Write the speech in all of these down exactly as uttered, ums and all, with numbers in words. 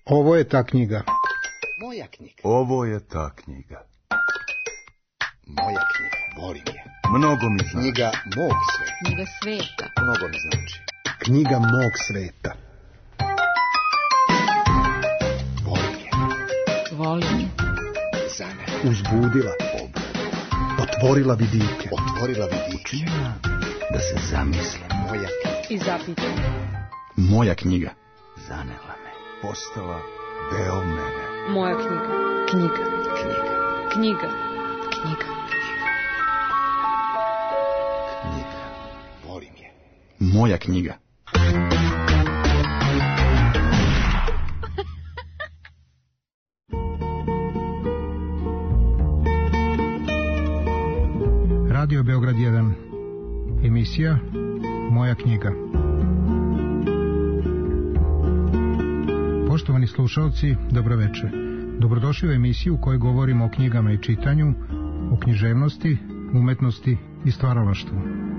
Ovo je ta knjiga. Moja knjiga. Ovo je ta knjiga. Moja knjiga. Volim je. Mnogo mi znači. Knjiga mog sveta. Knjiga sveta. Mnogo mi znači. Knjiga mog sveta. Volim je. Volim je. Za mene. Uzbudila. Otvorila vidike. Otvorila vidike. Učinila da se zamislim. Moja knjiga. I zapitam. Moja knjiga. Zanela me. Postala deo mene. Moja knjiga. Knjiga. Knjiga. Knjiga. Knjiga. Knjiga. Volim je. Moja knjiga. Radio Beograd jedan. Emisija Moja knjiga. Poštovani slušalci, dobroveče. Dobrodošli u emisiju u kojoj govorimo o knjigama i čitanju, o književnosti, umetnosti i stvaralaštvu.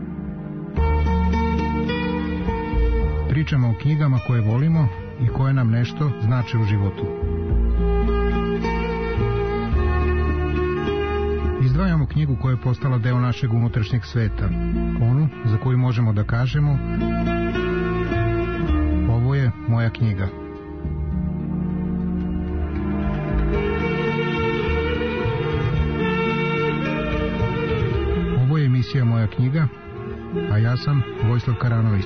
Pričamo o knjigama koje volimo i koje nam nešto znače u životu. Izdvajamo knjigu koja je postala deo našeg unutrašnjeg sveta, onu za koju možemo da kažemo: ovo je moja knjiga. Ovo je emisija Moja knjiga, a ja sam Vojislav Karanović.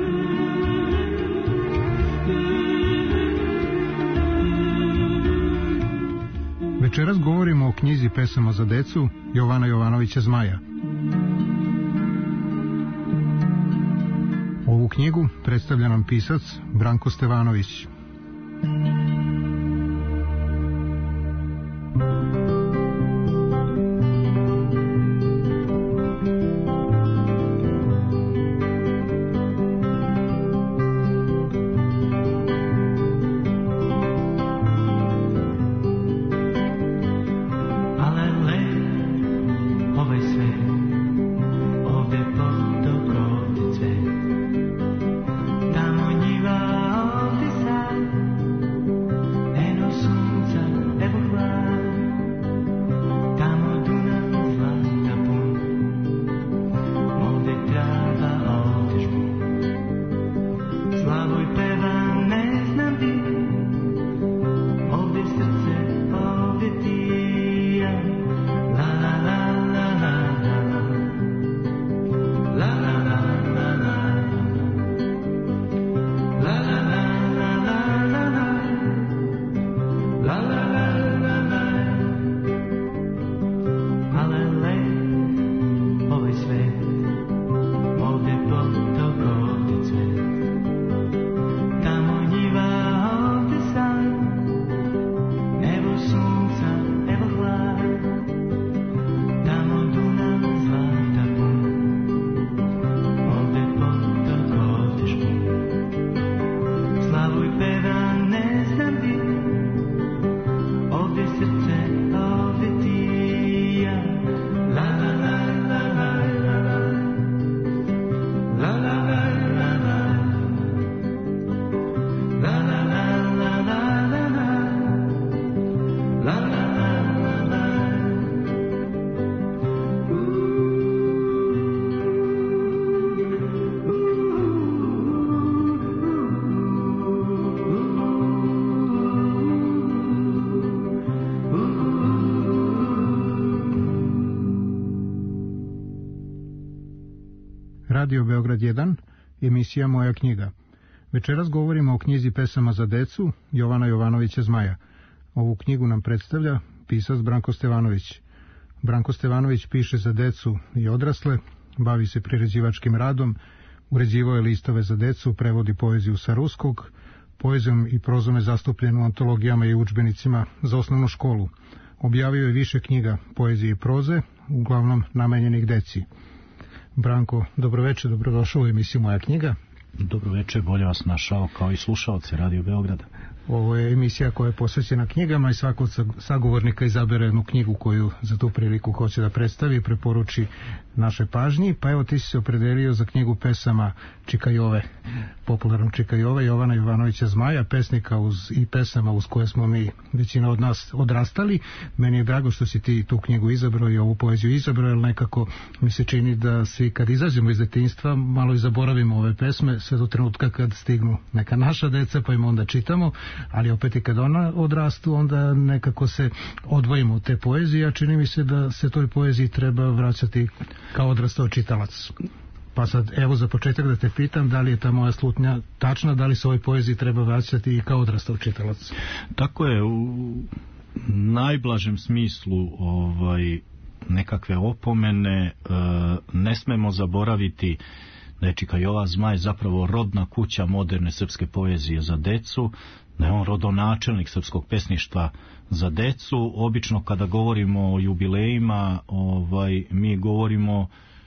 Večeras govorimo o knjizi pesama za decu Jovana Jovanovića Zmaja. Ovu knjigu predstavlja nam pisac Branko Stevanović. Radio Beograd jedan, emisija Moja knjiga. Večeras govorimo o knjizi pesama za decu Jovana Jovanovića Zmaja. Ovu knjigu nam predstavlja pisac Branko Stevanović. Branko Stevanović piše za decu i odrasle, bavi se priređivačkim radom, uređivao je listove za decu, prevodi poeziju sa ruskog, poezijom i prozom je zastupljen u antologijama i udžbenicima za osnovnu školu. Objavio je više knjiga poezije i proze, uglavnom namenjenih deci. Branko, dobroveče, dobrodošao u emisiju Moja knjiga. Dobro večer, bolje vas našao kao i slušaoci Radio Beograda. Ovo je emisija koja je posvećena knjigama i svako od sagovornika izabere jednu knjigu koju za tu priliku hoće da predstavi i preporuči našoj pažnji. Pa evo, ti si se opredelio za knjigu pesama Čika Jove, popularno Čika Jove, Jovana Jovanovića Zmaja, pesnika uz, i pesama uz koje smo mi, većina od nas, odrastali. Meni je drago što si ti tu knjigu izabrao i ovu poeziju izabrao, jer nekako mi se čini da svi kad izađemo iz detinjstva malo i zaboravimo ove pesme, sve do trenutka kad stignu neka naša deca pa im onda čitamo, ali opet i kad ona odrastu onda nekako se odvojimo od te poezije, a čini mi se da se toj poeziji treba vraćati kao odrastao čitalac. Pa sad, evo za početak da te pitam, da li je ta moja slutnja tačna, da li se ovoj poeziji treba vraćati i kao odrastao čitalac? Tako je, u najblažem smislu ovaj, nekakve opomene, e, ne smemo zaboraviti da je Čika Jova Zmaj zapravo rodna kuća moderne srpske poezije za decu, da je on rodonačelnik srpskog pesništva za decu. Obično kada govorimo o jubilejima, ovaj, mi govorimo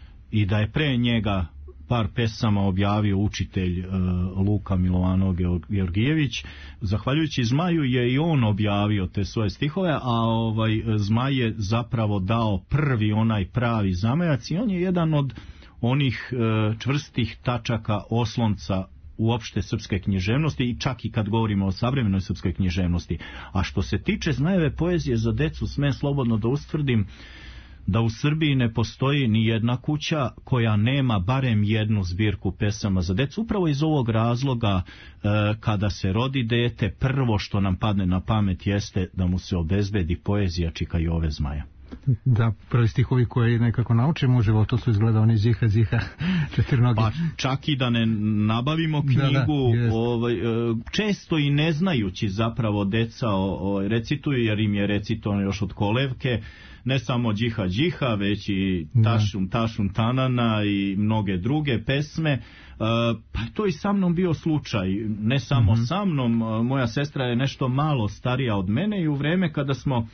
i da je pre njega par pesama objavio učitelj e, Luka Milovano Georgijević. Zahvaljujući Zmaju je i on objavio te svoje stihove, a ovaj Zmaj je zapravo dao prvi onaj pravi zamajac i on je jedan od onih e, čvrstih tačaka oslonca uopšte srpske književnosti i čak i kad govorimo o savremenoj srpskoj književnosti. A što se tiče Zmajeve poezije za decu, smem slobodno da ustvrdim da u Srbiji ne postoji ni jedna kuća koja nema barem jednu zbirku pesama za decu. Upravo iz ovog razloga e, kada se rodi dete, prvo što nam padne na pamet jeste da mu se obezbedi poezija Čika Jove Zmaja. Da, prvi stihovi koji nekako naučimo u životu su izgleda oni ziha, ziha, četirnogi. Pa čak i da ne nabavimo knjigu, da, da, ovaj, često i ne znajući zapravo deca ovaj, recituju, jer im je recitovano još od kolevke, ne samo Džiha Džiha, već i Tašum Tašum Tanana i mnoge druge pesme. Pa to i sa mnom bio slučaj, ne samo mm-hmm. sa mnom, moja sestra je nešto malo starija od mene i u vreme kada smo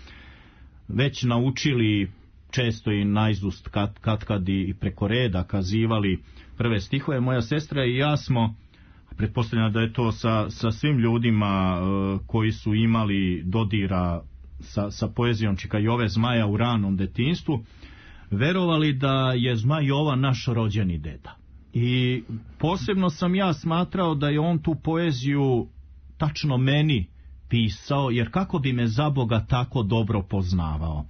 već naučili često i naizust kad, kad kad i preko reda kazivali prve stihove, moja sestra i ja smo, pretpostavljam da je to sa, sa svim ljudima uh, koji su imali dodira sa, sa poezijom Čika Jove Zmaja u ranom detinjstvu, verovali da je Zmaj Jova naš rođeni deda. I posebno sam ja smatrao da je on tu poeziju tačno meni pisao, jer kako bi me za Boga tako dobro poznavao.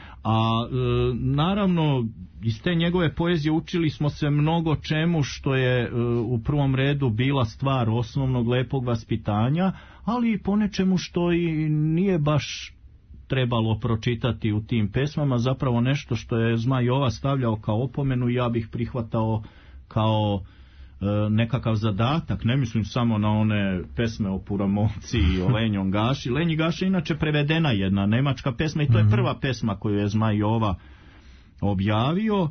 A e, naravno iz te njegove poezije učili smo se mnogo čemu što je e, u prvom redu bila stvar osnovnog lepog vaspitanja, ali i po nečemu što i nije baš trebalo pročitati u tim pesmama, zapravo nešto što je Zmaj Jova stavljao kao opomenu i ja bih prihvatao kao nekakav zadatak, ne mislim samo na one pesme o Puramovci i o Lenjom Gaši. Lenji Gaša je inače prevedena jedna nemačka pesma i to je prva pesma koju je Zmaj Jova objavio,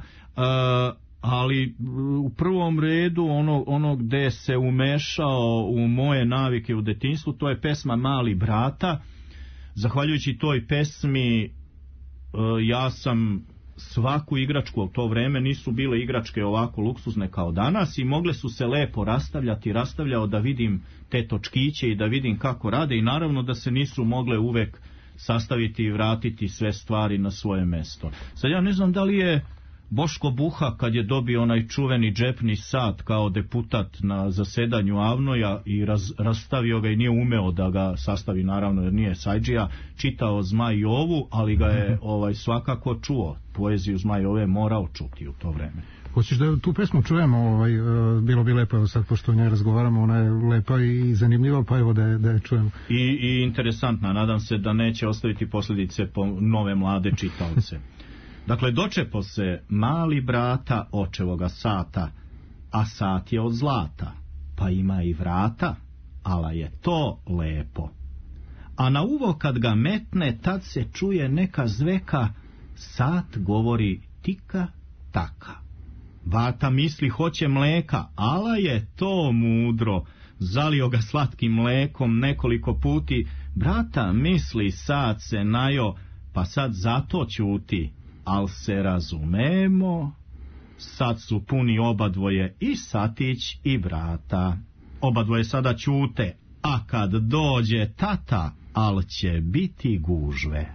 ali u prvom redu ono, ono gde se umešao u moje navike u detinjstvu, to je pesma Mali brata. Zahvaljujući toj pesmi ja sam svaku igračku, u to vreme nisu bile igračke ovako luksuzne kao danas i mogle su se lepo rastavljati, rastavljao da vidim te točkiće i da vidim kako rade i naravno da se nisu mogle uvek sastaviti i vratiti sve stvari na svoje mesto. Sad ja ne znam da li je Boško Buha kad je dobio onaj čuveni džepni sat kao deputat na zasedanju Avnoja i raz, rastavio ga i nije umeo da ga sastavi, naravno jer nije sajdžija, čitao Zmaj Jovu, ali ga je ovaj, svakako čuo. Poeziju Zmaj Jove morao čuti u to vreme. Hoćeš da tu pesmu čujemo, ovaj, bilo bi lepo, evo sad pošto o njoj razgovaramo, ona je lepa i zanimljiva, pa evo da je, da je čujemo. I, I interesantna, nadam se da neće ostaviti posljedice po nove mlade čitaoce. Dakle, dočepo se mali brata očevoga sata, a sat je od zlata, pa ima i vrata, ala je to lepo. A na uvo kad ga metne, tad se čuje neka zveka, sat govori tika taka. Vata misli hoće mleka, ala je to mudro, zalio ga slatkim mlekom nekoliko puti, brata misli sat se najo, pa sad zato ćuti. Al se razumemo, sad su puni obadvoje i satić i brata. Obadvoje sada ćute, a kad dođe tata, al će biti gužve.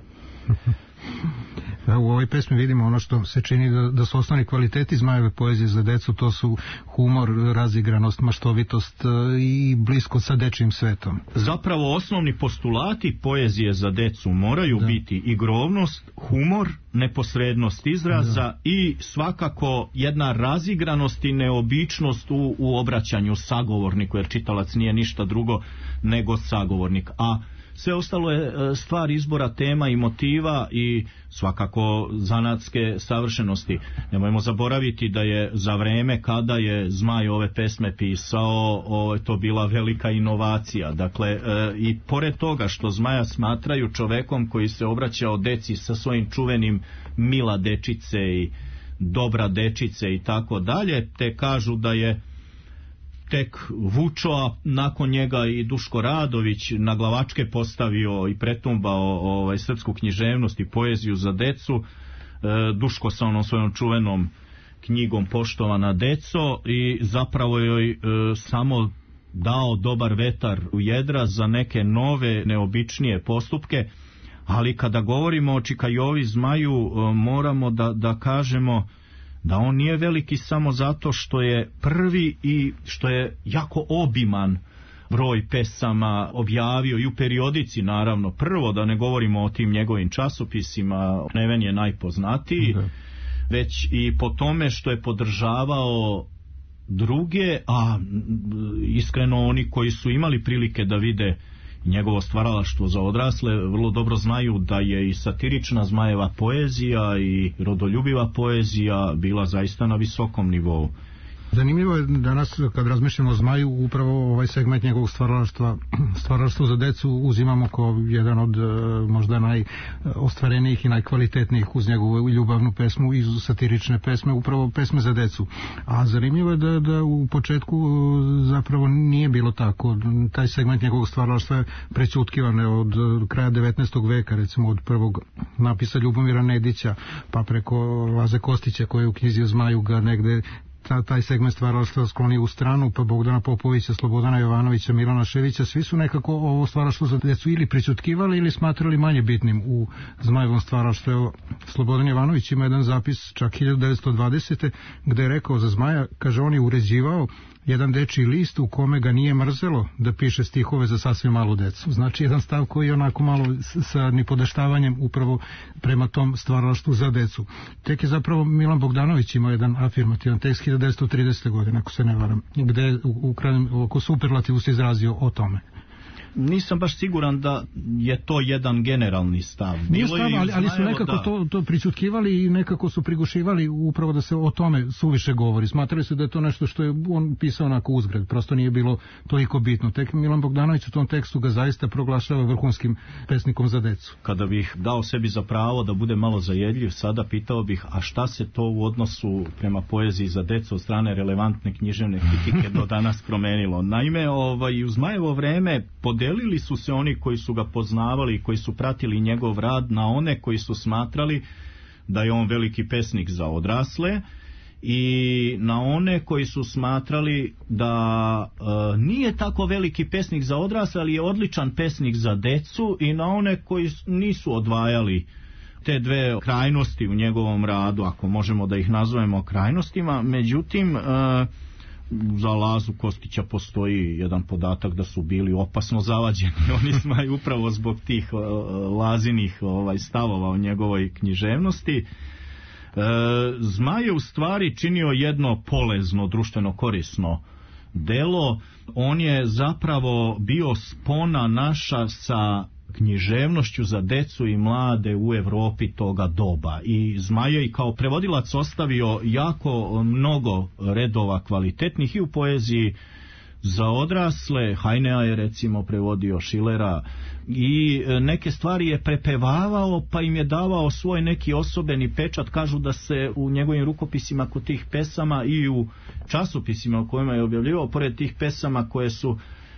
U ovoj pesmi vidimo ono što se čini da, da su osnovni kvaliteti Zmajeve poezije za decu, to su humor, razigranost, maštovitost i blisko sa dečijim svetom. Zapravo osnovni postulati poezije za decu moraju da. biti igrovnost, humor, neposrednost izraza da. i svakako jedna razigranost i neobičnost u, u obraćanju sagovorniku, jer čitalac nije ništa drugo nego sagovornik, a sve ostalo je stvar izbora tema i motiva i svakako zanatske savršenosti. Nemojmo zaboraviti da je za vreme kada je Zmaj ove pesme pisao, o, to bila velika inovacija. Dakle, e, i pored toga što Zmaja smatraju čovekom koji se obraćao deci sa svojim čuvenim mila dečice i dobra dečice i tako dalje, te kažu da je tek Vučo, a nakon njega i Duško Radović na glavačke postavio i pretumbao ovaj, srpsku književnost i poeziju za decu. E, Duško sa onom svojom čuvenom knjigom Poštovana deco i zapravo joj e, samo dao dobar vetar u jedra za neke nove, neobičnije postupke, ali kada govorimo o Čikajovi Zmaju e, moramo da, da kažemo da on nije veliki samo zato što je prvi i što je jako obiman broj pesama objavio i u periodici, naravno. Prvo, da ne govorimo o tim njegovim časopisima, Neven je najpoznatiji, da. već i po tome što je podržavao druge, a iskreno oni koji su imali prilike da vide njegovo stvaralaštvo za odrasle vrlo dobro znaju da je i satirična Zmajeva poezija i rodoljubiva poezija bila zaista na visokom nivou. Zanimljivo je danas kad razmišljamo o Zmaju, upravo ovaj segment njegovog stvaralaštva, stvaralaštvo za decu uzimamo kao jedan od možda najostvarenijih i najkvalitetnijih uz njegovu ljubavnu pesmu i satirične pesme, upravo pesme za decu. A zanimljivo je da, da u početku zapravo nije bilo tako. Taj segment njegovog stvaralaštva je prećutkivan od kraja devetnaestog veka, recimo od prvog napisa Ljubomira Nedića, pa preko Laze Kostića koji je u knjizi o Zmaju ga negde Ta, taj segment stvaralaštva sklonio u stranu, pa Bogdana Popovića, Slobodana Jovanovića, Milana Ševića, svi su nekako ovo stvaralaštvo za decu ili prićutkivali ili smatrali manje bitnim u Zmajevom stvaralaštvu. Evo, Slobodan Jovanović ima jedan zapis čak hiljadu devetsto dvadesete gde je rekao za Zmaja, kaže, on je uređivao jedan dečiji list u kome ga nije mrzelo da piše stihove za sasvim malu decu. Znači jedan stav koji je onako malo sa nipodeštavanjem upravo prema tom stvaralaštvu za decu. Tek je zapravo Milan Bogdanović imao jedan afirmativan tekst hiljadu devetsto tridesete godine, ako se ne varam, gde je u, u krajem oko superlativu se izrazio o tome. Nisam baš siguran da je to jedan generalni stav. Nije stav, ali, ali su nekako da. to, to prićutkivali i nekako su prigušivali upravo da se o tome suviše govori. Smatrali su da je to nešto što je on pisao onako uzgred, prosto nije bilo toliko bitno. Tek Milan Bogdanović u tom tekstu ga zaista proglašava vrhunskim pesnikom za decu. Kada bih dao sebi za pravo da bude malo zajedljiv, sada pitao bih, a šta se to u odnosu prema poeziji za decu od strane relevantne književne kritike do danas promenilo? Naime, ovaj, u Zmajevo vreme pod Delili su se oni koji su ga poznavali i koji su pratili njegov rad na one koji su smatrali da je on veliki pesnik za odrasle i na one koji su smatrali da e, nije tako veliki pesnik za odrasle, ali je odličan pesnik za decu, i na one koji nisu odvajali te dve krajnosti u njegovom radu, ako možemo da ih nazovemo krajnostima. Međutim, e, za Lazu Kostića postoji jedan podatak da su bili opasno zavađeni. Oni smaju upravo zbog tih uh, Lazinih ovaj, stavova o njegovoj književnosti. Uh, Zmaj je u stvari činio jedno polezno, društveno korisno delo. On je zapravo bio spona naša sa književnošću za decu i mlade u Evropi toga doba, i Zmaj je i kao prevodilac ostavio jako mnogo redova kvalitetnih i u poeziji za odrasle. Hajnea je recimo prevodio, Šilera, i neke stvari je prepevavao pa im je davao svoj neki osobeni pečat. Kažu da se u njegovim rukopisima kod tih pesama i u časopisima u kojima je objavljivao, pored tih pesama koje su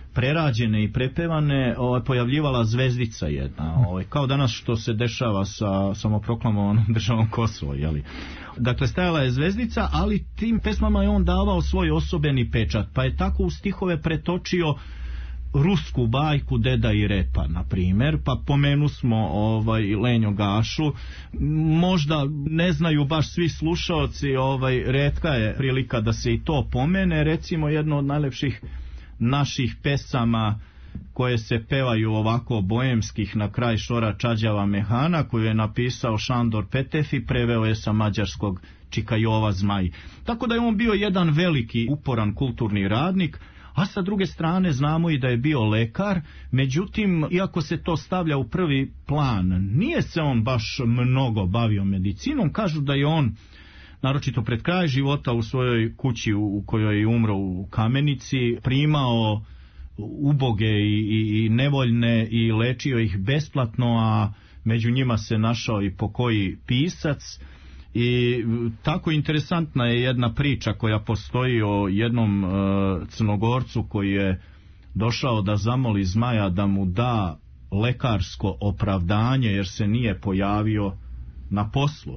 prerađene i prepevane, ovaj, pojavljivala zvezdica jedna, ovaj, kao danas što se dešava sa samoproklamovanom državom Kosovo, jeli. Dakle, stajala je zvezdica, ali tim pesmama je on davao svoj osobeni pečat, pa je tako u stihove pretočio rusku bajku Deda i Repa, na primjer, pa pomenu smo ovaj Lenjo Gašu. Možda ne znaju baš svi slušaoci, ovaj retka je prilika da se i to pomene. Recimo, jedno od najlepših naših pesama koje se pevaju ovako boemskih na kraj Šora Čađava Mehana, koju je napisao Šandor Petefi, preveo je sa mađarskog Čika Jova Zmaj. Tako da je on bio jedan veliki uporan kulturni radnik, a sa druge strane znamo i da je bio lekar. Međutim, iako se to stavlja u prvi plan, nije se on baš mnogo bavio medicinom. Kažu da je on, naročito pred kraj života, u svojoj kući u kojoj je umro u Kamenici, primao uboge i, i, i nevoljne i lečio ih besplatno, a među njima se našao i pokoji pisac. I tako interesantna je jedna priča koja postoji o jednom e, Crnogorcu koji je došao da zamoli Zmaja da mu da lekarsko opravdanje jer se nije pojavio na poslu.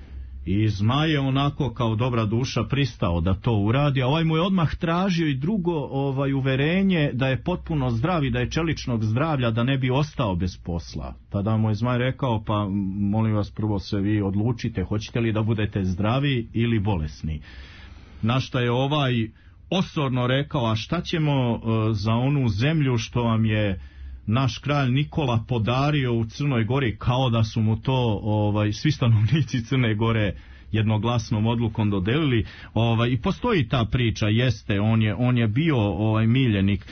I Zmaj je onako kao dobra duša pristao da to uradi, a ovaj mu je odmah tražio i drugo ovaj uverenje da je potpuno zdrav i da je čeličnog zdravlja, da ne bi ostao bez posla. Tada mu je Zmaj rekao, pa molim vas, prvo se vi odlučite, hoćete li da budete zdravi ili bolesni. Na šta je ovaj osorno rekao, a šta ćemo uh, za onu zemlju što vam je naš kralj Nikola podario u Crnoj Gori, kao da su mu to ovaj svi stanovnici Crne Gore jednoglasnom odlukom dodelili. Ovaj i postoji ta priča, jeste, on je on je bio ovaj miljenik.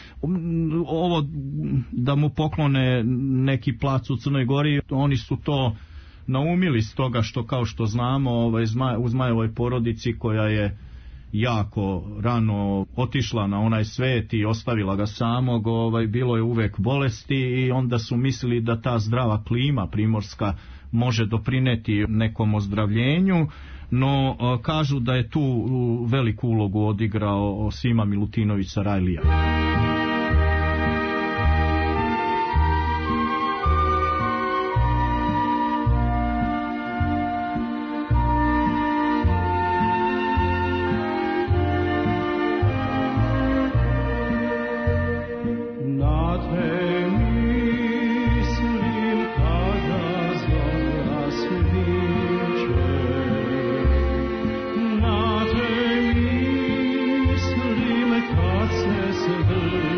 Ovo da mu poklone neki plac u Crnoj Gori, oni su to naumili stoga što, kao što znamo, ovaj Zmaj, u Zmajevoj porodici koja je jako rano otišla na onaj svet i ostavila ga samog, ovaj, bilo je uvek bolesti i onda su mislili da ta zdrava klima primorska može doprineti nekom ozdravljenju, no kažu da je tu veliku ulogu odigrao Sima Milutinović Sarajlija. Kad se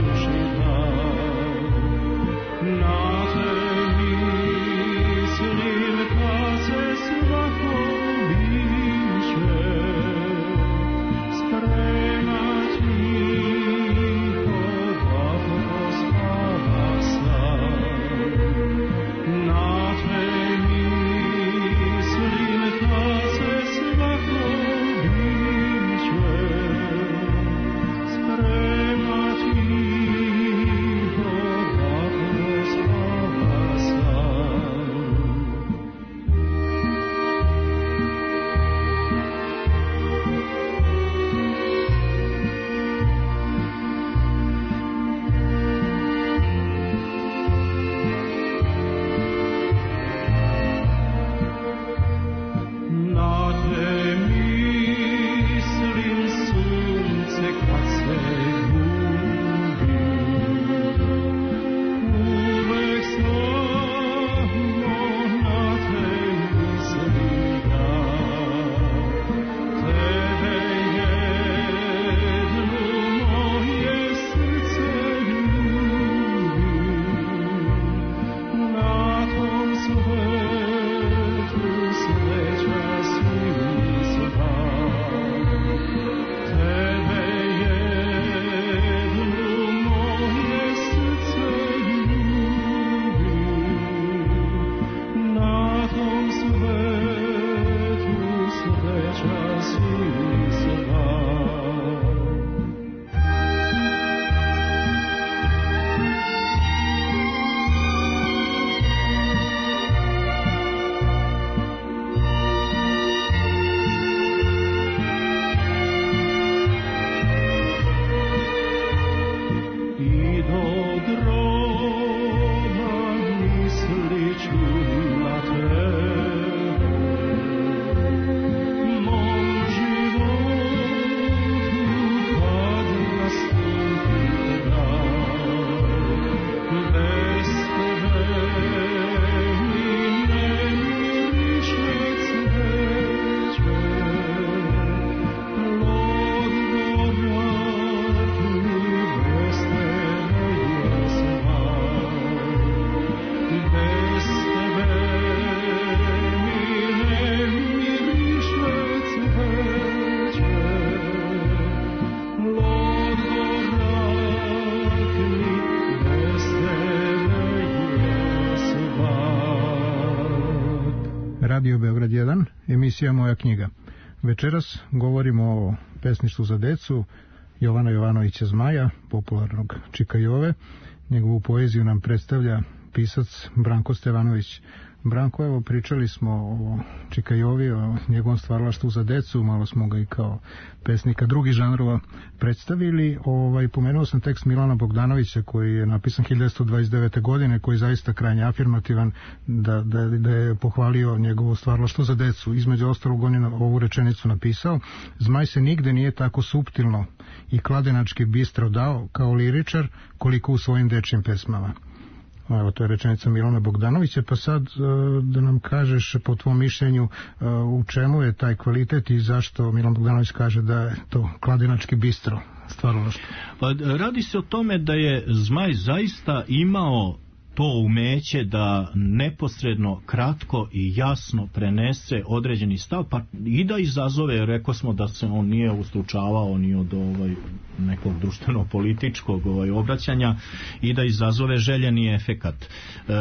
Radio Beograd jedan, emisija Moja knjiga. Večeras govorimo o pesništvu za decu Jovana Jovanovića Zmaja, popularnog Čika Jove. Njegovu poeziju nam predstavlja pisac Branko Stevanović. Branko, evo, pričali smo o Čika Jovi, o njegovom stvaralaštvu za decu, malo smo ga i kao pesnika drugih žanrova predstavili. Ovaj, pomenuo sam tekst Milana Bogdanovića koji je napisan hiljadu devetsto dvadeset devete. godine, koji je zaista krajnje afirmativan, da, da, da je pohvalio njegovo stvaralaštvo za decu. Između ostalog on je ovu rečenicu napisao: Zmaj se nigde nije tako suptilno i kladenački bistro dao kao liričar koliko u svojim dečjim pesmama. Evo, to je rečenica Milana Bogdanovića, pa sad da nam kažeš po tvom mišljenju u čemu je taj kvalitet i zašto Milan Bogdanović kaže da je to kladenački bistro stvaralaštvo. Pa radi se o tome da je Zmaj zaista imao to umeće da neposredno, kratko i jasno prenese određeni stav, pa i da izazove, rekao smo da se on nije ustručavao ni od ovaj, nekog društveno-političkog ovaj, obraćanja, i da izazove željeni efekat. E,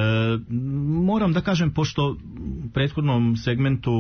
moram da kažem, pošto u prethodnom segmentu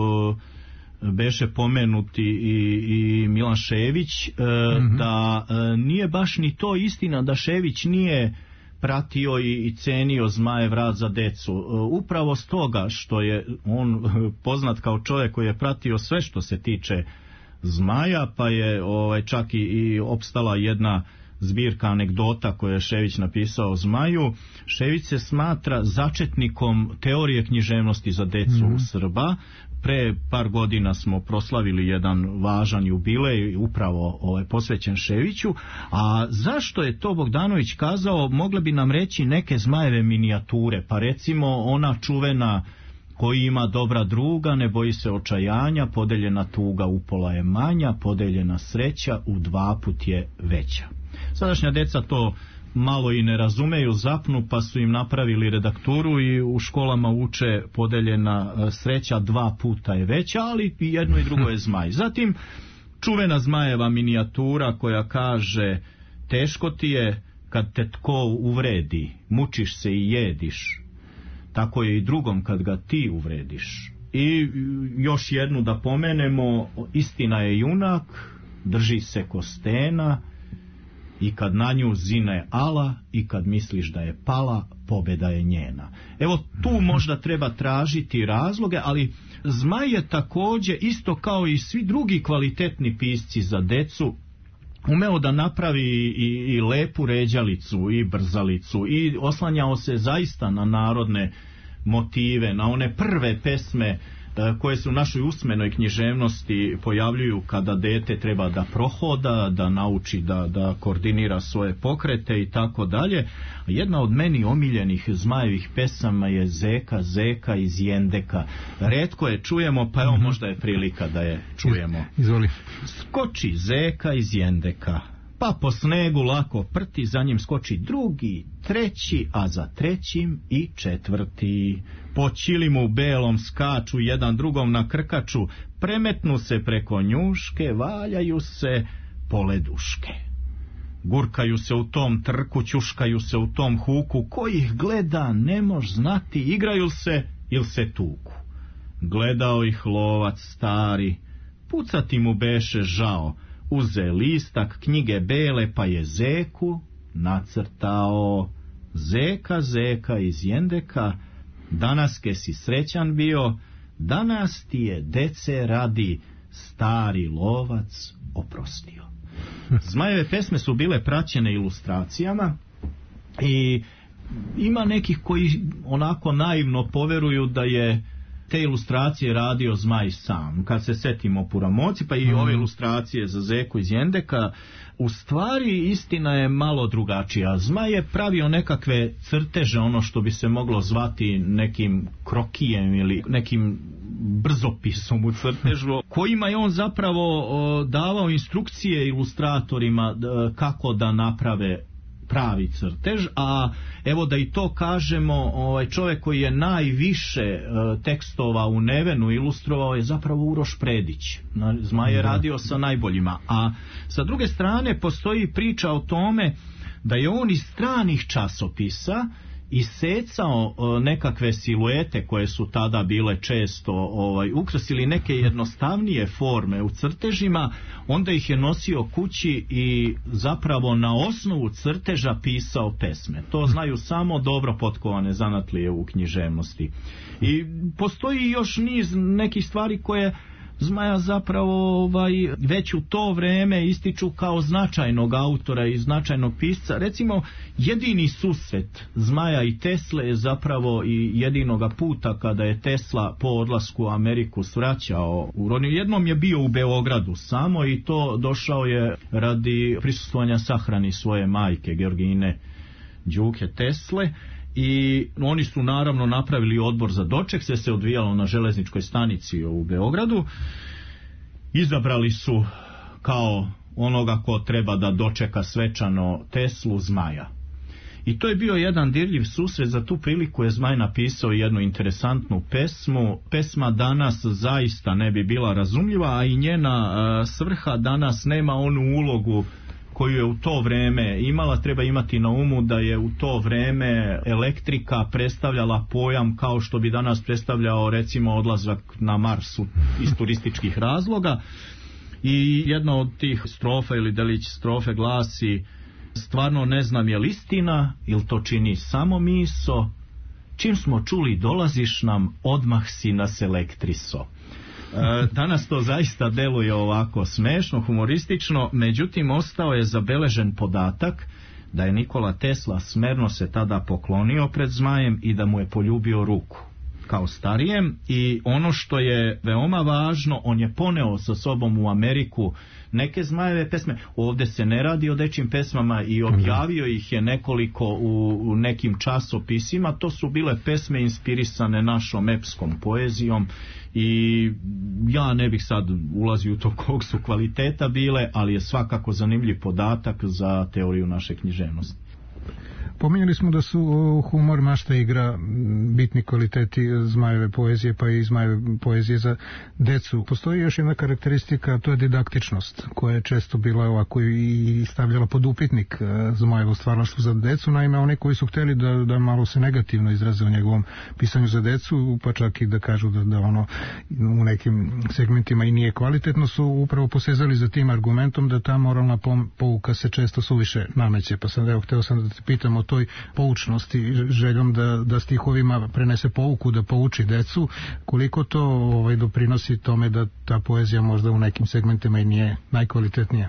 e, beše pomenuti i, i Milan Šević, e, mm-hmm. da e, nije baš ni to istina da Šević nije pratio i, i cenio Zmajev rad za decu. Upravo stoga što je on poznat kao čovjek koji je pratio sve što se tiče Zmaja, pa je ovaj, čak i, i opstala jedna zbirka anegdota koje je Šević napisao o Zmaju. Šević se smatra začetnikom teorije književnosti za decu mm. Srba. Pre par godina smo proslavili jedan važan jubilej upravo ovaj, posvećen Ševiću. A zašto je to Bogdanović kazao, mogle bi nam reći neke Zmajeve minijature, pa recimo ona čuvena: koji ima dobra druga, ne boji se očajanja, podeljena tuga upola je manja, podeljena sreća u dva put je veća. Sadašnja deca to malo i ne razumeju, zapnu, pa su im napravili redakturu i u školama uče podeljena sreća dva puta je veća, ali i jedno i drugo je Zmaj. Zatim čuvena Zmajeva minijatura koja kaže: teško ti je kad te tko uvredi, mučiš se i jediš, tako je i drugom kad ga ti uvrediš. I još jednu da pomenemo: istina je junak, drži se ko stena, i kad na nju zine ala, i kad misliš da je pala, pobjeda je njena. Evo, tu možda treba tražiti razloge, ali Zmaj je također, isto kao i svi drugi kvalitetni pisci za decu, umeo da napravi i, i lepu ređalicu i brzalicu, i oslanjao se zaista na narodne motive, na one prve pesme koje se u našoj usmenoj književnosti pojavljuju kada dete treba da prohoda, da nauči da, da koordinira svoje pokrete i tako dalje. Jedna od meni omiljenih Zmajevih pesama je Zeka, Zeka iz Jendeka. Retko je čujemo, pa evo možda je prilika da je čujemo. Izvoli. Skoči Zeka iz Jendeka, pa po snegu lako prti, za njim skoči drugi, treći, a za trećim i četvrti. Po čilimu belom skaču jedan drugom na krkaču, premetnu se preko njuške, valjaju se poleduške. Gurkaju se u tom trku, ćuškaju se u tom huku, ko ih gleda ne mož znati, igraju se ili se tuku. Gledao ih lovac stari, pucati mu beše žao, uze listak knjige bele, pa je Zeku nacrtao: Zeka, Zeka iz Jendeka, danas ke si srećan bio, danas ti je dece radi stari lovac oprostio. Zmajeve pesme su bile praćene ilustracijama i ima nekih koji onako naivno poveruju da je te ilustracije radio Zmaj sam. Kad se setimo Puramoci, pa i ove ilustracije za Zeku iz Jendeka, u stvari istina je malo drugačija. Zmaj je pravio nekakve crteže, ono što bi se moglo zvati nekim krokijem ili nekim brzopisom u crtežu, kojima je on zapravo o, davao instrukcije ilustratorima d, kako da naprave pravi crtež. A evo da i to kažemo, ovaj čovjek koji je najviše e, tekstova u Nevenu ilustrovao je zapravo Uroš Predić. Zmaj je radio sa najboljima. A sa druge strane postoji priča o tome da je on iz stranih časopisa isecao nekakve siluete koje su tada bile često ovaj, ukrasili neke jednostavnije forme u crtežima, onda ih je nosio kući i zapravo na osnovu crteža pisao pesme. To znaju samo dobro potkovane zanatlije u književnosti. I postoji još niz nekih stvari koje Zmaja zapravo ovaj, već u to vrijeme ističu kao značajnog autora i značajnog pisca. Recimo, jedini susret Zmaja i Tesle je zapravo i jedinoga puta kada je Tesla po odlasku u Ameriku svraćao u rodinu. Jednom je bio u Beogradu samo i to došao je radi prisustvovanja sahrani svoje majke, Georgine Đuke Tesle. I oni su naravno napravili odbor za doček, sve se odvijalo na železničkoj stanici u Beogradu. Izabrali su kao onoga ko treba da dočeka svečano Teslu Zmaja. I to je bio jedan dirljiv susret. Za tu priliku je Zmaj napisao jednu interesantnu pesmu. Pesma danas zaista ne bi bila razumljiva, a i njena uh, svrha danas nema onu ulogu koju je u to vrijeme imala. Treba imati na umu da je u to vrijeme elektrika predstavljala pojam kao što bi danas predstavljao recimo odlazak na Mars iz turističkih razloga. I jedna od tih strofa ili delić strofe glasi: stvarno ne znam je li istina ili to čini samo miso, čim smo čuli dolaziš nam odmah si nas elektriso. Danas to zaista deluje ovako smešno, humoristično, međutim ostao je zabeležen podatak da je Nikola Tesla smerno se tada poklonio pred Zmajem i da mu je poljubio ruku kao starijem. I ono što je veoma važno, on je poneo sa sobom u Ameriku neke Zmajeve pesme. Ovdje se ne radi o dečjim pesmama i objavio ih je nekoliko u, u nekim časopisima. To su bile pesme inspirisane našom epskom poezijom i ja ne bih sad ulazio u to kog su kvaliteta bile, ali je svakako zanimljiv podatak za teoriju naše književnosti. Pominjali smo da su humor, mašta, igra bitni kvaliteti Zmajeve poezije, pa i Zmajeve poezije za decu. Postoji još jedna karakteristika, to je didaktičnost, koja je često bila ovako i stavljala pod upitnik Zmajevo stvaralaštvo za decu. Naime, oni koji su htjeli da, da malo se negativno izraze u njegovom pisanju za decu, pa čak i da kažu da, da ono u nekim segmentima i nije kvalitetno, su upravo posezali za tim argumentom da ta moralna pouka se često suviše nameće. Pa sam, evo, htio sam da te pitam o toj poučnosti, željom da, da stihovima prenese pouku, da pouči decu, koliko to ovaj, doprinosi tome da ta poezija možda u nekim segmentima i nije najkvalitetnija?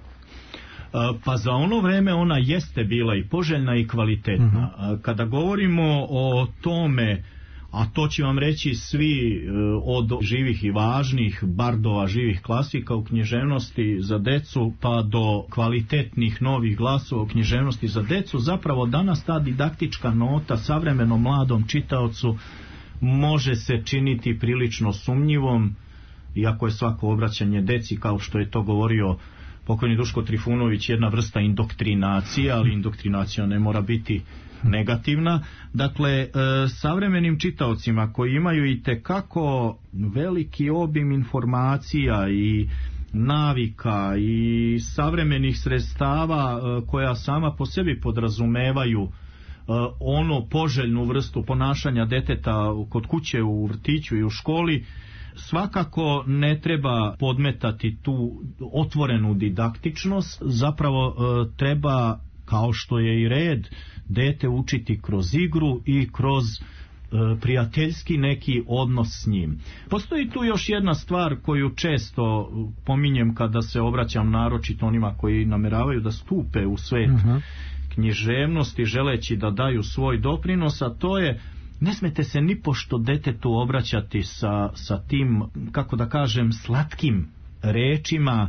Pa za ono vreme ona jeste bila i poželjna i kvalitetna. Uh-huh. Kada govorimo o tome, a to će vam reći svi od živih i važnih bardova, živih klasika u književnosti za decu pa do kvalitetnih novih glasova u književnosti za decu, zapravo danas ta didaktička nota savremenom mladom čitaocu može se činiti prilično sumnjivom, iako je svako obraćanje deci, kao što je to govorio pokojni Duško Trifunović, jedna vrsta indoktrinacije, ali indoktrinacija ne mora biti negativna. Dakle, e, savremenim čitaocima koji imaju i tekako veliki obim informacija i navika i savremenih sredstava e, koja sama po sebi podrazumevaju e, ono poželjnu vrstu ponašanja deteta kod kuće, u vrtiću i u školi, svakako ne treba podmetati tu otvorenu didaktičnost. Zapravo e, treba, kao što je i red, dete učiti kroz igru i kroz e, prijateljski neki odnos s njim. Postoji tu još jedna stvar koju često pominjem kada se obraćam naročito onima koji nameravaju da stupe u svet uh-huh. književnosti želeći da daju svoj doprinos, a to je: ne smete se ni pošto detetu obraćati sa, sa tim, kako da kažem, slatkim rečima,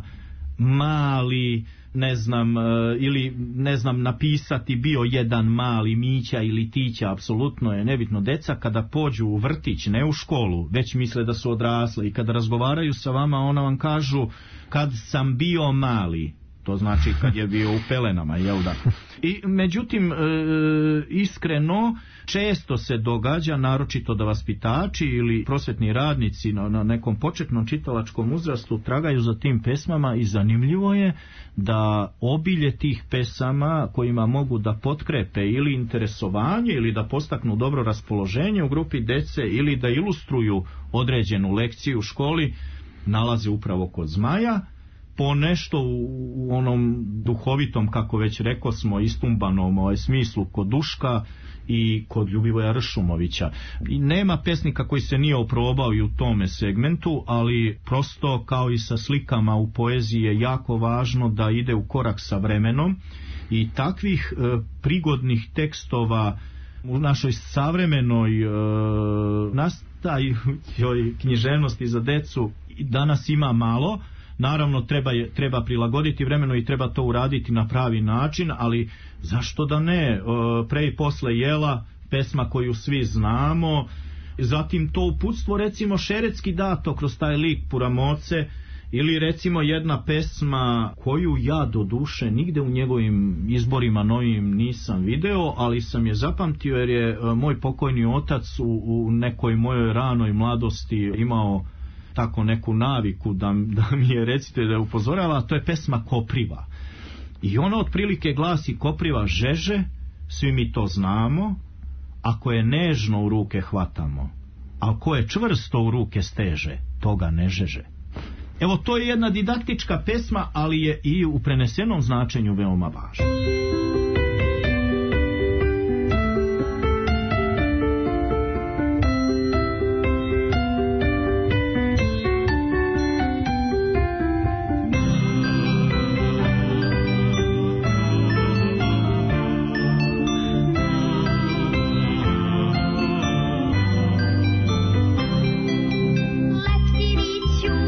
mali, ne znam, ili ne znam, napisati bio jedan mali Mića ili Tića, apsolutno je nebitno. Deca kada pođu u vrtić, ne u školu, već misle da su odrasle i kada razgovaraju sa vama, ona vam kažu kad sam bio mali. to znači kad je bio u pelenama, jel da? I međutim, e, iskreno, često se događa, naročito da vaspitači ili prosvetni radnici na, na nekom početnom čitalačkom uzrastu tragaju za tim pesmama i zanimljivo je da obilje tih pesama kojima mogu da potkrepe ili interesovanje ili da postaknu dobro raspoloženje u grupi dece ili da ilustruju određenu lekciju u školi nalaze upravo kod Zmaja, po nešto u onom duhovitom, kako već rekao smo, istumbanom ovaj smislu kod Duška i kod Ljubivoja Ršumovića. I nema pesnika koji se nije oprobao i u tome segmentu, ali prosto kao i sa slikama u poeziji je jako važno da ide u korak sa vremenom i takvih e, prigodnih tekstova u našoj savremenoj e, nastajućoj književnosti za decu danas ima malo. Naravno treba, je, treba prilagoditi vremenu i treba to uraditi na pravi način, ali zašto da ne? Pre i posle jela, pesma koju svi znamo, zatim to uputstvo recimo šeretski dato kroz taj lik Puramoce, ili recimo jedna pesma koju ja do duše nigde u njegovim izborima novim nisam video, ali sam je zapamtio jer je moj pokojni otac u, u nekoj mojoj ranoj mladosti imao tako neku naviku da, da mi je recituje, da je upozorava, to je pesma Kopriva. I ona otprilike glasi: Kopriva žeže, svi mi to znamo, ako je nežno u ruke hvatamo, a ako je čvrsto u ruke steže, toga ne žeže. Evo, to je jedna didaktička pesma, ali je i u prenesenom značenju veoma važna.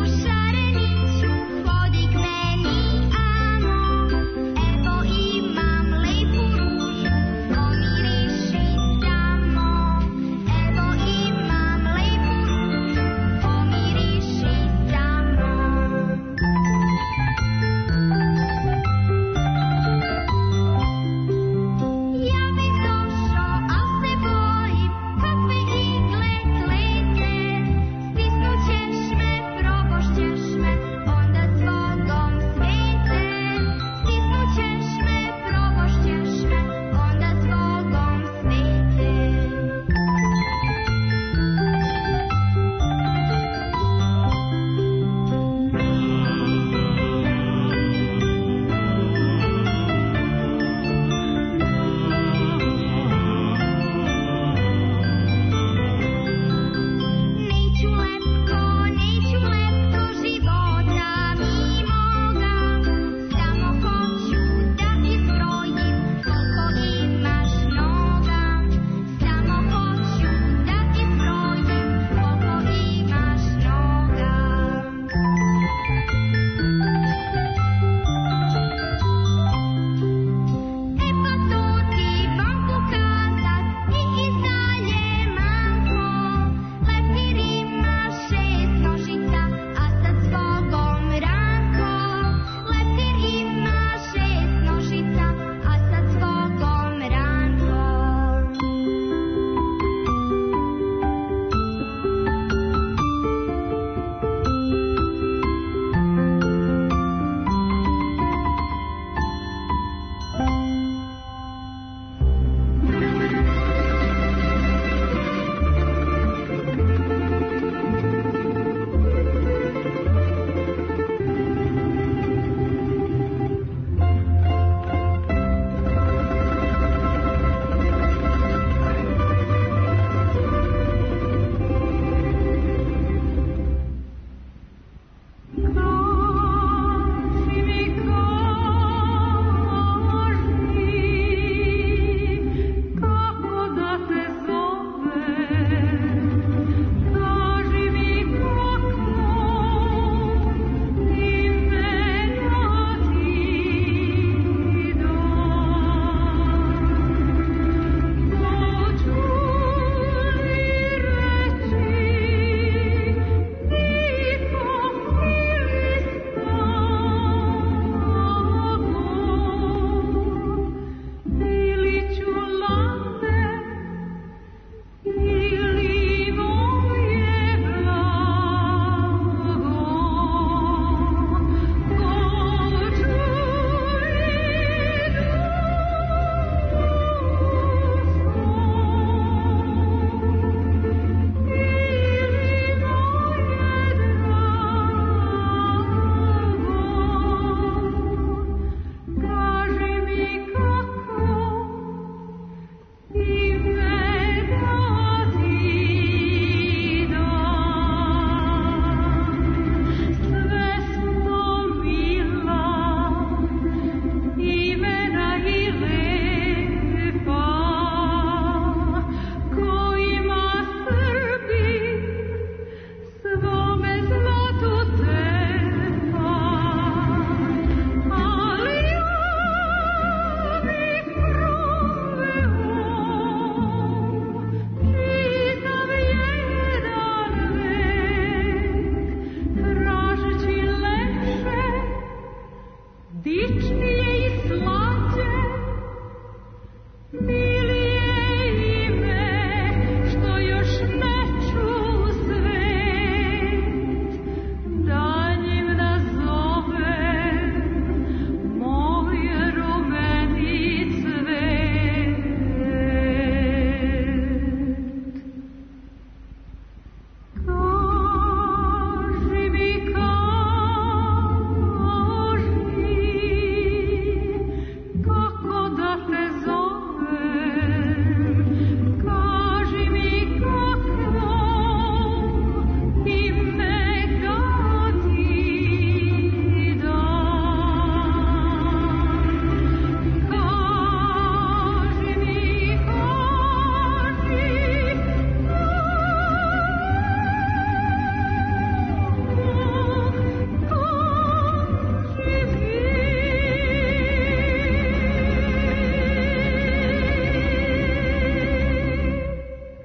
Ma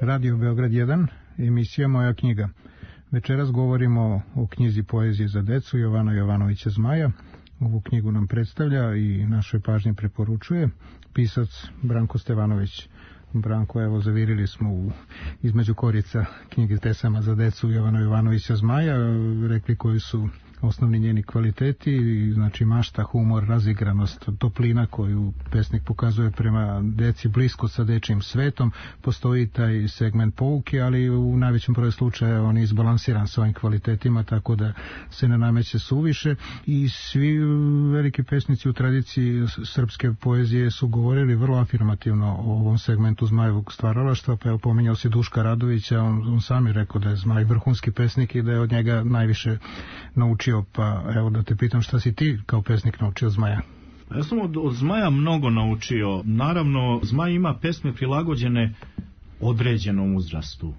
Radio Beograd jedan, emisija Moja knjiga. Večeras govorimo o knjizi poezije za decu Jovana Jovanovića Zmaja. Ovu knjigu nam predstavlja i našoj pažnji preporučuje pisac Branko Stevanović. Branko, evo, zavirili smo u, između korica knjige pesama za decu Jovana Jovanovića Zmaja, rekli koji su osnovni njeni kvaliteti, znači mašta, humor, razigranost, toplina koju pesnik pokazuje prema deci, blisko sa dečijim svetom. Postoji taj segment pouke, ali u najvećem broju slučaja on je izbalansiran sa ovim kvalitetima, tako da se ne nameće suviše. I svi veliki pesnici u tradiciji srpske poezije su govorili vrlo afirmativno o ovom segmentu Zmajevog stvaralaštva, pa je pominjao si Duška Radovića, on, on sam je rekao da je Zmaj vrhunski pesnik i da je od njega najviše naučio. Pa evo da te pitam, šta si ti kao pesnik naučio Zmaja? Ja sam od, od Zmaja mnogo naučio. Naravno, Zmaj ima pesme prilagođene određenom uzrastu.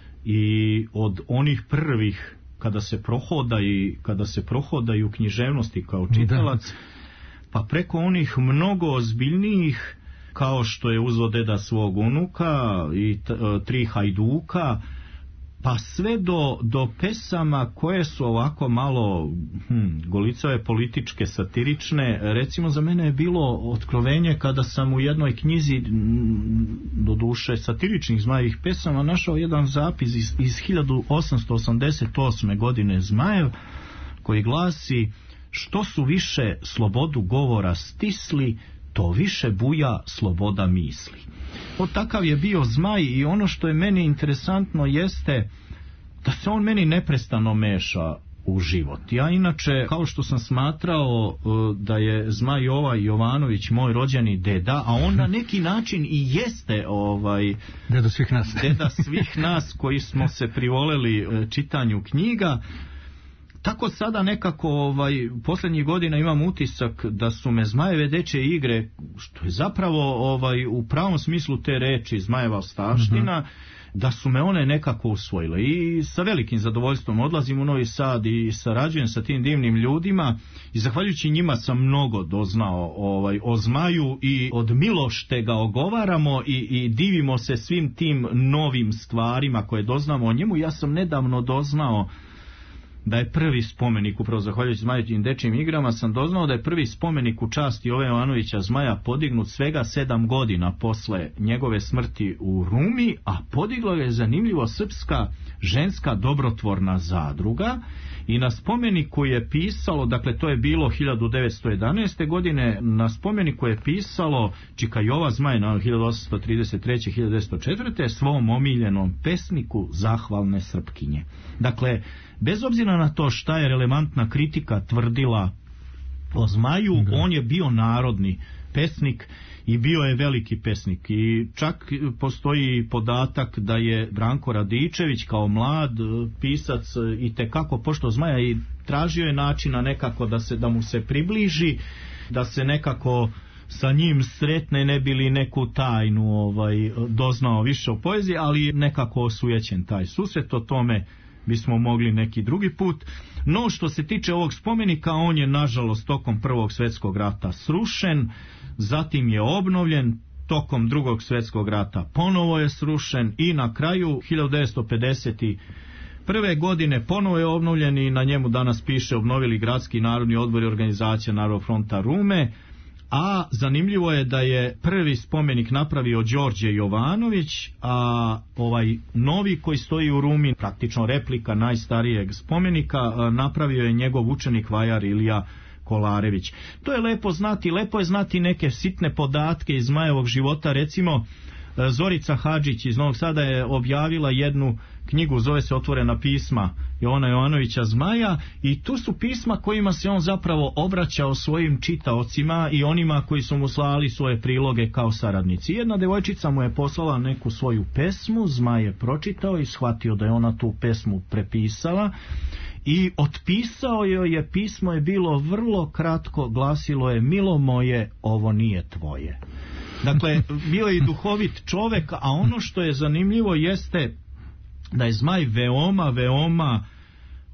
I od onih prvih, kada se prohoda i kada se prohoda i u književnosti kao čitalac, pa preko onih mnogo ozbiljnijih, kao što je Uzeo deda svog unuka i t, Tri hajduka, pa sve do, do pesama koje su ovako malo hm, golicave, političke, satirične. Recimo, za mene je bilo otkrovenje kada sam u jednoj knjizi, do duše satiričnih Zmajevih pesama, našao jedan zapis iz, iz hiljadu osamsto osamdeset osme godine Zmajev, koji glasi: što su više slobodu govora stisli, to više buja sloboda misli. O, takav je bio Zmaj i ono što je meni interesantno jeste da se on meni neprestano meša u život. Ja inače, kao što sam smatrao da je Zmaj Jova Jovanović moj rođeni deda, a on na neki način i jeste ovaj deda svih nas, deda svih nas koji smo se privoleli čitanju knjiga. Tako sada nekako ovaj, posljednjih godina imam utisak da su me Zmajeve dečje igre, što je zapravo ovaj, u pravom smislu te reči Zmajeva ostavština, mm-hmm. da su me one nekako usvojile. I sa velikim zadovoljstvom odlazim u Novi Sad i sarađujem sa tim divnim ljudima i zahvaljujući njima sam mnogo doznao ovaj, o Zmaju i od milošte ga ogovaramo i, i divimo se svim tim novim stvarima koje doznamo o njemu. Ja sam nedavno doznao da je prvi spomenik, upravo zahvaljujući Zmajevim dečjim igrama, sam doznao da je prvi spomenik u časti Jove Jovanovića Zmaja podignut svega sedam godina posle njegove smrti u Rumi, a podigla je zanimljivo Srpska ženska dobrotvorna zadruga i na spomeniku je pisalo, dakle to je bilo hiljadu devetsto jedanaeste. godine, na spomeniku je pisalo Čika Jova Zmaj na hiljadu osamsto trideset treće do hiljadu devetsto četvrte. svom omiljenom pesniku Zahvalne Srpkinje. Dakle, bez obzira na to šta je relevantna kritika tvrdila o Zmaju, da. On je bio narodni pesnik i bio je veliki pesnik. I čak postoji podatak da je Branko Radičević kao mlad pisac itekako pošto Zmaja i tražio je načina nekako da se da mu se približi, da se nekako sa njim sretne, ne bili neku tajnu ovaj, doznao više o poeziji, ali nekako osujećen taj susret. O tome bismo mogli neki drugi put. No, što se tiče ovog spomenika, on je nažalost tokom Prvog svjetskog rata srušen, zatim je obnovljen, tokom Drugog svjetskog rata ponovo je srušen i na kraju hiljadu devetsto pedeset prve. godine ponovo je obnovljen i na njemu danas piše obnovili Gradski narodni odbor i organizacija Narodnog fronta Rume. A zanimljivo je da je prvi spomenik napravio Đorđe Jovanović, a ovaj novi koji stoji u Rumi, praktično replika najstarijeg spomenika, napravio je njegov učenik vajar Ilija Kolarević. To je lepo znati, lepo je znati neke sitne podatke iz Zmajevog života. Recimo, Zorica Hadžić iz Novog Sada je objavila jednu knjigu, zove se Otvorena pisma Jovana Jovanovića Zmaja, i tu su pisma kojima se on zapravo obraćao svojim čitaocima i onima koji su mu slali svoje priloge kao saradnici. Jedna devojčica mu je poslala neku svoju pesmu, Zmaj je pročitao i shvatio da je ona tu pesmu prepisala i otpisao joj je. Pismo je bilo vrlo kratko, glasilo je: milo moje, ovo nije tvoje. Dakle, bio je i duhovit čovek, a ono što je zanimljivo jeste da je Zmaj veoma, veoma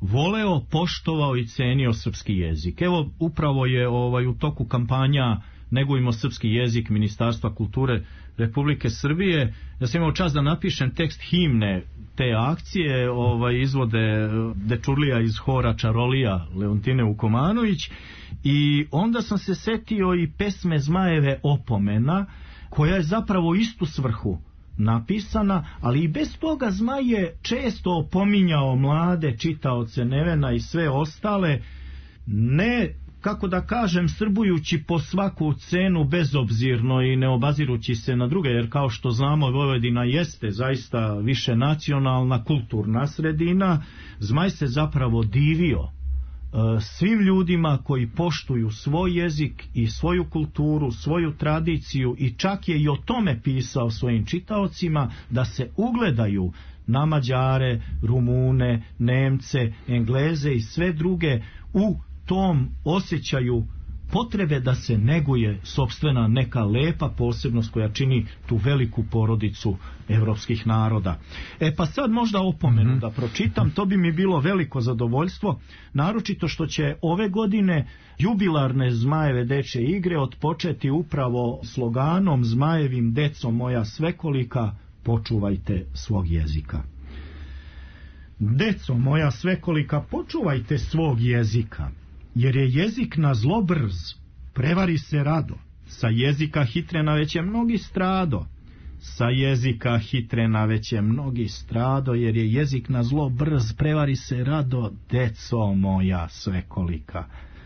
voleo, poštovao i cenio srpski jezik. Evo, upravo je ovaj u toku kampanja Negujmo srpski jezik, Ministarstva kulture Republike Srbije. Ja sam imao čast da napišem tekst himne te akcije, ovaj, izvode dečurlija iz hora Čarolija Leontine Vukomanović, i onda sam se setio i pesme Zmajeve opomena, koja je zapravo istu svrhu napisana, ali i bez toga Zmaj je često opominjao mlade čitaoce Nevena i sve ostale, ne, kako da kažem, srbujući po svaku cenu bezobzirno i ne obazirući se na druge, jer kao što znamo Vojvodina jeste zaista više nacionalna, kulturna sredina. Zmaj se zapravo divio svim ljudima koji poštuju svoj jezik i svoju kulturu, svoju tradiciju, i čak je i o tome pisao svojim čitaocima, da se ugledaju na Mađare, Rumune, Nemce, Engleze i sve druge u tom osjećaju potrebe da se neguje sopstvena neka lepa posebnost koja čini tu veliku porodicu evropskih naroda. E pa sad možda opomenu mm-hmm. da pročitam, to bi mi bilo veliko zadovoljstvo, naročito što će ove godine jubilarne Zmajeve dečje igre otpočeti upravo sloganom Zmajevim: deco moja svekolika, počuvajte svog jezika. Deco moja svekolika, počuvajte svog jezika, jer je jezik na zlo brz, prevari se rado. Sa jezika hitrena već je mnogi strado. Sa jezika hitrena već je mnogi strado, jer je jezik na zlo brz, prevari se rado. Deco moja svekolika,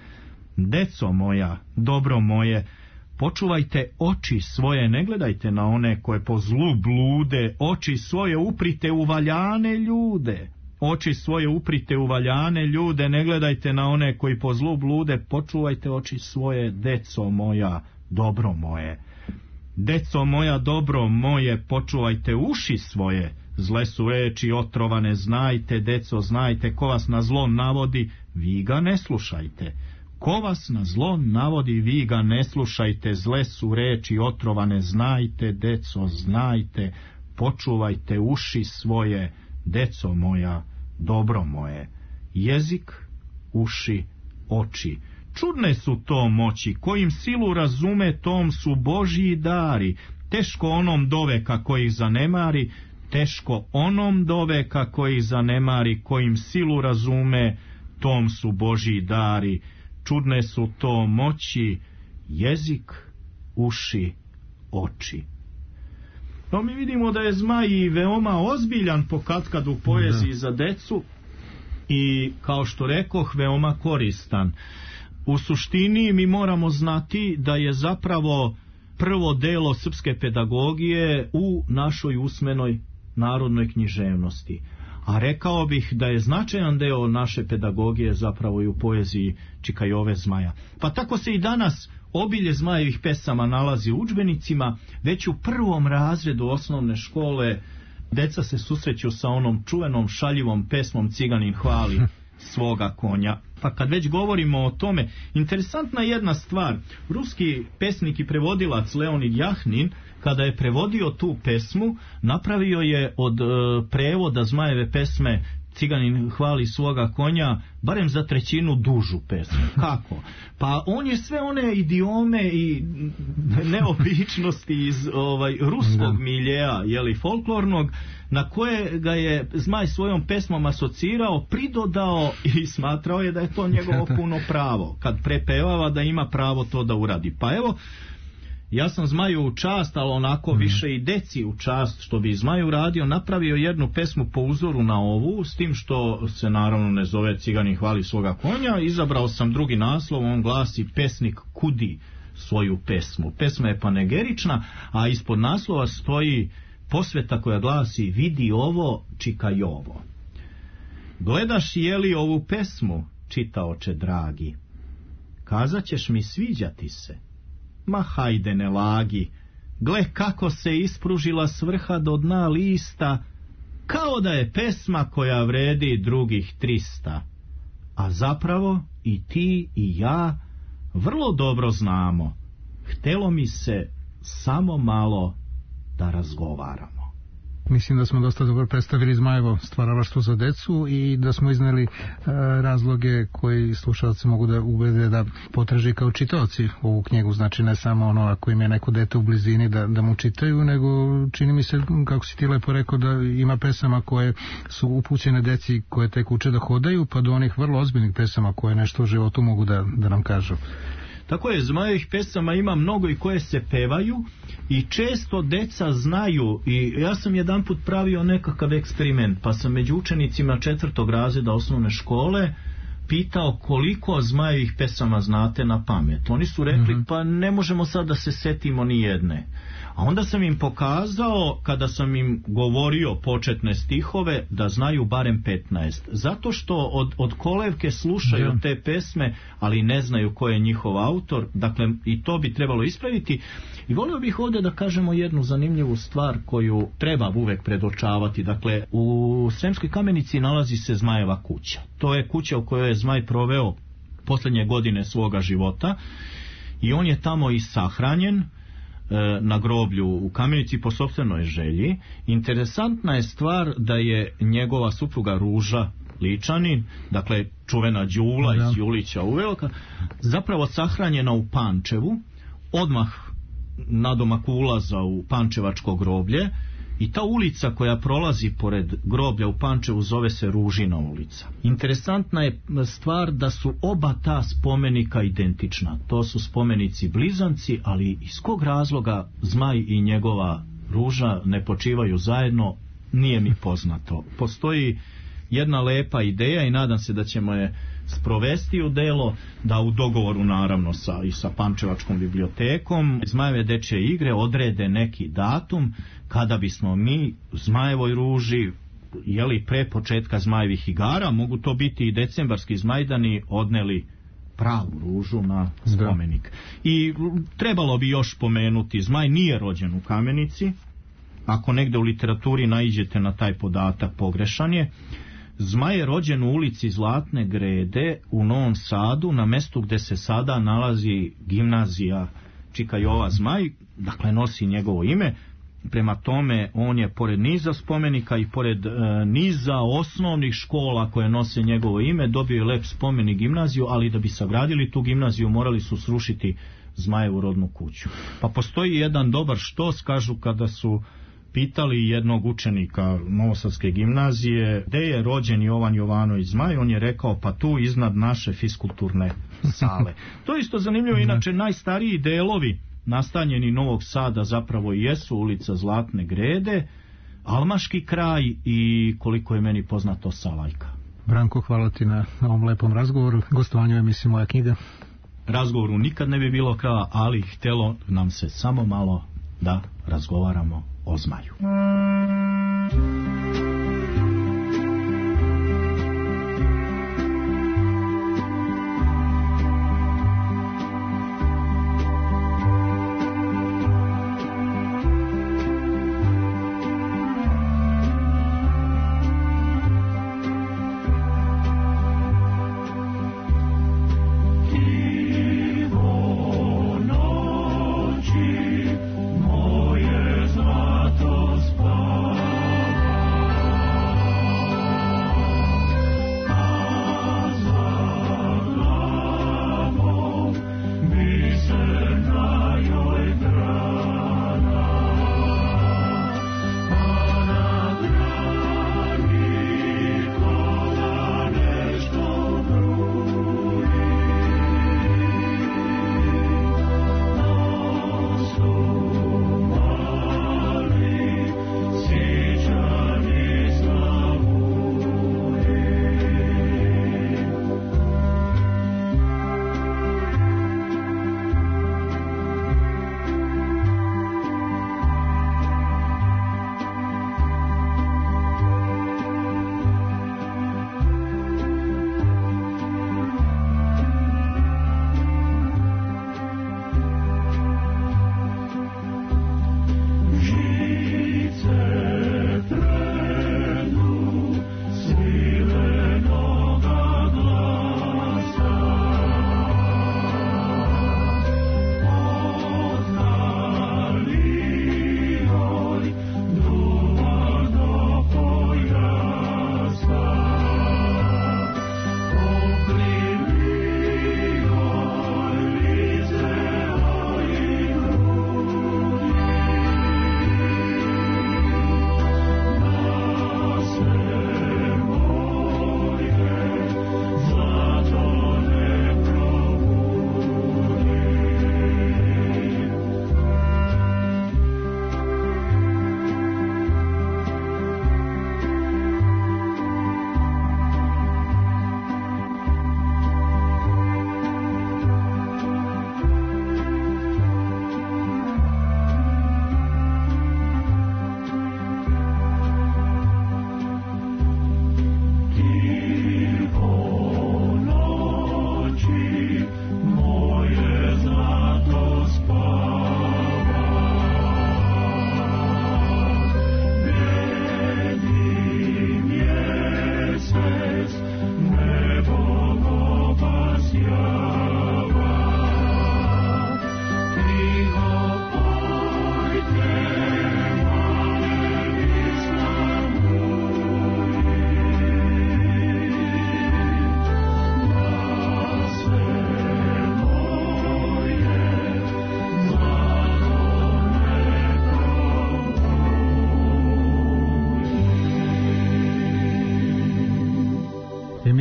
deco moja, dobro moje, počuvajte oči svoje, ne gledajte na one koje po zlu blude, oči svoje uprite u valjane ljude. Oči svoje uprite u valjane ljude, ne gledajte na one koji po zlu blude, počuvajte oči svoje, deco moja, dobro moje. Deco moja, dobro moje, počuvajte uši svoje, zle su reči otrovane, znajte, deco, znajte, ko vas na zlo navodi, vi ga ne slušajte. Ko vas na zlo navodi, vi ga ne slušajte, zle su reči otrovane, znajte, deco, znajte, počuvajte uši svoje, deco moja, dobro moje. Jezik, uši, oči. Čudne su to moći, kojim silu razume, tom su Božji dari. Teško onom doveka koji ih zanemari, teško onom doveka koji ih zanemari, kojim silu razume, tom su Božji dari. Čudne su to moći, jezik, uši, oči. No, mi vidimo da je Zmaj i veoma ozbiljan pokatkad u poeziji za decu i, kao što rekoh, veoma koristan. U suštini mi moramo znati da je zapravo prvo delo srpske pedagogije u našoj usmenoj narodnoj književnosti. A rekao bih da je značajan deo naše pedagogije zapravo i u poeziji Čikajove Zmaja. Pa tako se i danas obilje Zmajevih pesama nalazi u udžbenicima. Već u prvom razredu osnovne škole deca se susreću sa onom čuvenom šaljivom pesmom Ciganin hvali svoga konja. Pa kad već govorimo o tome, interesantna jedna stvar, ruski pesnik i prevodilac Leonid Jahnin, kada je prevodio tu pesmu, napravio je od e, prevoda Zmajeve pesme Ciganin hvali svoga konja barem za trećinu dužu pesmu. Kako? Pa on je sve one idiome i neobičnosti iz ovaj ruskog miljeja, jeli, folklornog, na koje ga je Zmaj svojom pesmom asocirao, pridodao i smatrao je da je to njegovo puno pravo. Kad prepevava da ima pravo to da uradi. Pa evo, ja sam Zmaju u čast, ali onako mm. više i deci u čast, što bi Zmaju radio, napravio jednu pesmu po uzoru na ovu, s tim što se naravno ne zove Ciganin hvali svoga konja. Izabrao sam drugi naslov, on glasi Pesnik kudi svoju pesmu. Pesma je panegerična, a ispod naslova stoji posveta koja glasi Vidi ovo, čikaj ovo. Gledaš je li ovu pesmu, čitaoče dragi? Kazat ćeš mi sviđati se. Ma hajde ne lagi, gle kako se ispružila svrha do dna lista, kao da je pesma koja vredi drugih trista. A zapravo i ti i ja vrlo dobro znamo, htelo mi se samo malo da razgovaramo. Mislim da smo dosta dobro predstavili Zmajevo stvaralaštvo za decu i da smo izneli e, razloge koji slušalci mogu da ubede da potraži kao čitaoci ovu knjigu. Znači ne samo ono ako im je neko dete u blizini da, da mu čitaju, nego čini mi se, kako si ti lepo rekao, da ima pesama koje su upućene deci koje tek uče da hodaju, pa do onih vrlo ozbiljnih pesama koje nešto u životu mogu da, da nam kažu. Tako je, Zmajevih pesama ima mnogo i koje se pevaju i često deca znaju. I ja sam jedanput pravio nekakav eksperiment, pa sam među učenicima četvrtog razreda osnovne škole pitao koliko Zmajevih pesama znate na pamet. Oni su rekli, mm-hmm. pa ne možemo sad da se setimo ni jedne. A onda sam im pokazao, kada sam im govorio početne stihove, da znaju barem petnaest. Zato što od, od kolevke slušaju mm. te pesme, ali ne znaju ko je njihov autor. Dakle, i to bi trebalo ispraviti. I volio bih ovdje da kažemo jednu zanimljivu stvar koju treba uvek predočavati. Dakle, u Sremskoj Kamenici nalazi se Zmajeva kuća. To je kuća u kojoj je Zmaj proveo posljednje godine svoga života i on je tamo i sahranjen na groblju u Kamenici po sopstvenoj želji. Interesantna je stvar da je njegova supruga Ruža Ličanin, dakle čuvena Đula da. iz Julića Uveoka, zapravo sahranjena u Pančevu, odmah nadomak ulaza u Pančevačko groblje, i ta ulica koja prolazi pored groblja u Pančevu zove se Ružina ulica. Interesantna je stvar da su oba ta spomenika identična. To su spomenici blizanci, ali iz kog razloga Zmaj i njegova Ruža ne počivaju zajedno, nije mi poznato. Postoji jedna lepa ideja i nadam se da ćemo je sprovesti u delo, da u dogovoru naravno sa, i sa Pančevačkom bibliotekom Zmajeve dečje igre odrede neki datum kada bismo mi Zmajevoj Ruži, jeli pre početka Zmajevih igara, mogu to biti i decembarski Zmajdani, odneli pravu ružu na spomenik. I trebalo bi još pomenuti, Zmaj nije rođen u Kamenici. Ako negde u literaturi naiđete na taj podatak, pogrešan je. Zmaj je rođen u ulici Zlatne Grede u Novom Sadu, na mestu gde se sada nalazi gimnazija Čika Jova Zmaj, dakle nosi njegovo ime. Prema tome, on je pored niza spomenika i pored e, niza osnovnih škola koje nose njegovo ime, dobio je lep spomenik gimnaziju, ali da bi sagradili tu gimnaziju morali su srušiti Zmajevu rodnu kuću. Pa postoji jedan dobar štos, kažu kada su pitali jednog učenika Novosadske gimnazije gde je rođen Jovan Jovanović Zmaj, on je rekao pa tu iznad naše fiskulturne sale. To je isto zanimljivo, inače najstariji delovi nastanjeni Novog Sada zapravo jesu ulica Zlatne Grede, Almaški kraj i koliko je meni poznato Salajka. Branko, hvala ti na ovom lepom razgovoru, gostovanju emisiji Moja knjiga. Razgovoru nikad ne bi bilo kraja, ali htelo nam se samo malo da razgovaramo o Zmaju. Moje zlato spalo.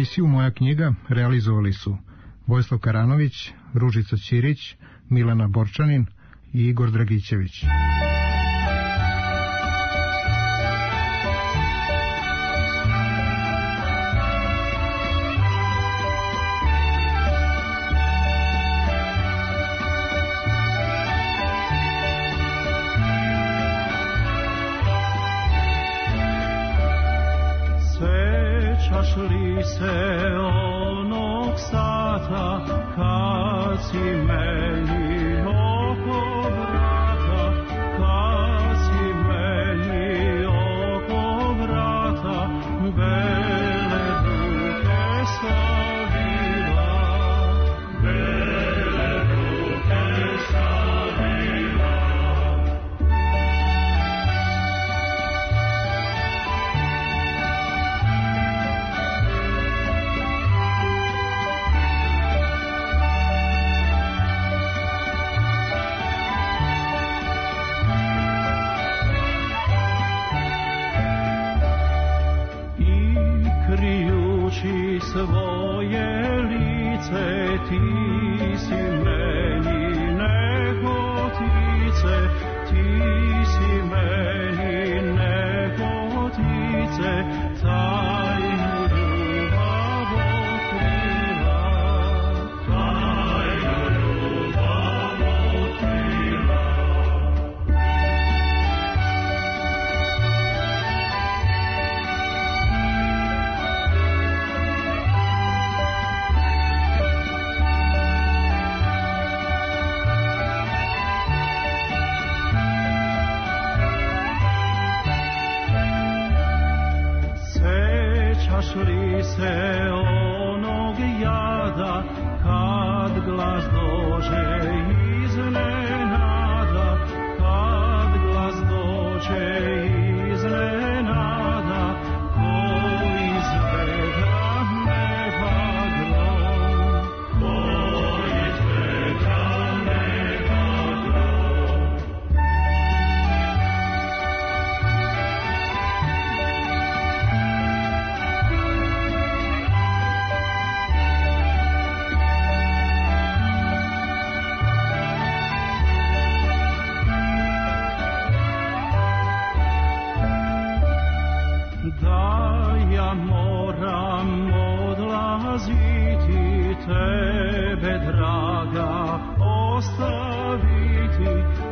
emisiju Moja knjiga realizovali su Vojislav Karanović, Ružica Ćirić, Milana Borčanin i Igor Dragićević. Sećaš li se onog sata kad si meni oko vrata, kad si meni oko vrata bele ruke stavila, bele ruke stavila. Krijući svoje lice, ti si meni nehotice, ti si meni nehotice, tajnu ljubav otkrila, tajnu ljubav otkrila. Sećaš li se onog jada kad glas dođe iznenada, kad glas dođe iznenada, koji izveda neba grom, koji izveda neba grom. Da ja moram odlaziti, tebe draga ostaviti,